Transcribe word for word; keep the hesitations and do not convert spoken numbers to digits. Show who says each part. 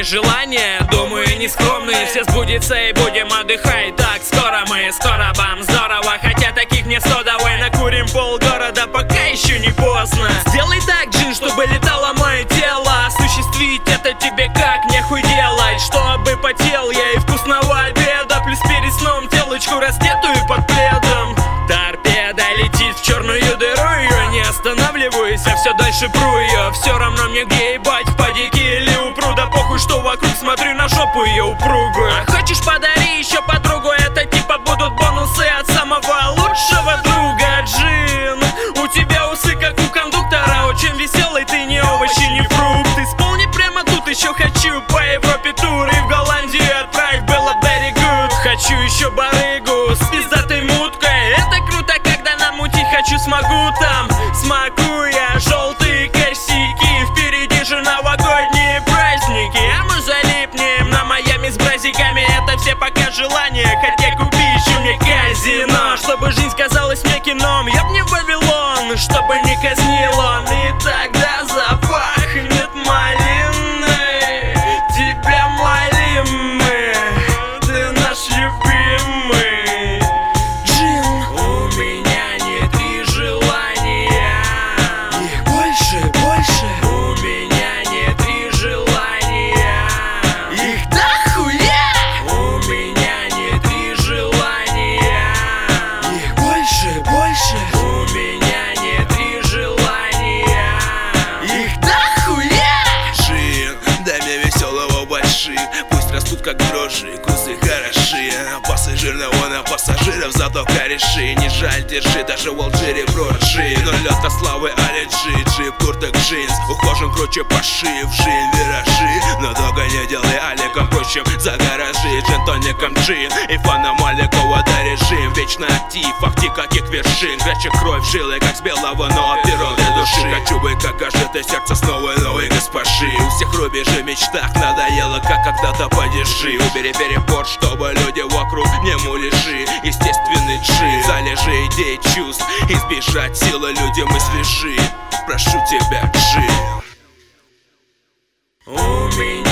Speaker 1: мои желания, думаю, нескромные, все сбудется и будем отдыхать. Так, скоро мы, скоро вам здорово. Хотя таких не сто, давай накурим полгорода, пока еще не поздно. Сделай так, джин, чтобы летало мое тело. Осуществить это тебе как нехуй делать. Чтобы потел я и вкусного обеда, плюс перед сном телочку раздетую под пледом. Торпеда летит в черную дыру, ее не останавливаюсь, я все дальше пру ее. Все равно мне где ебать, в падике или у пруда. Похуй, что вокруг, смотрю на жопу ее упругую. А хочешь, подари еще подругу, это типа будут бонусы от самого лучшего друга. Джин, у тебя усы как у кондуктора, очень веселый, ты не овощ и не фрукт. Исполни прямо тут, еще хочу по Европе тур и в Голландию отправь, было very good. Хочу еще барыгу с пиздатой муткой, это круто, когда намутить хочу, смогу там. Смогу я желтые косяки, впереди же новогодние праздники. А мы залипнем на Майами с бразиками, это все пока желания. Хотя купи еще мне казино, чтобы жизнь казалась мне кином. Я б не в Вавилон, чтобы не казнил он. И тогда запахнет малиной, тебя молим мы, ты наш любимый. Джин, у меня не три желания, их больше, больше. У меня не три желания, их дохуя. У меня не три желания, их больше, больше. У меня не три желания, их дохуя.
Speaker 2: Джин, дай мне веселого больших, пусть растут как дрожжи, кусы хороши. Пассажирного на пассажиров, зато кореши. Не жаль, держи, даже в Алжире проджи. Но лёта славы Алиджи, джип, курток, джинс. Ухожен круче по шее, в жизнь виражи. Но долго не делай аликом, прочим, за гаражи. Джин-тоником джин и фаном аликова да режим. Вечно актив, ахти каких вершин. Грачек кровь жилы, как с белого, но перо для души. Хочу быть как ожитое сердце снова новой госпожи. У всех рубежей в мечтах надоело, как когда-то падежи. Убери перебор, чтобы люди вокруг не муляжи. Естественный джин, залежи идей, чувств. Избежать силы людям и свежи. Прошу тебя, джин.
Speaker 1: У меня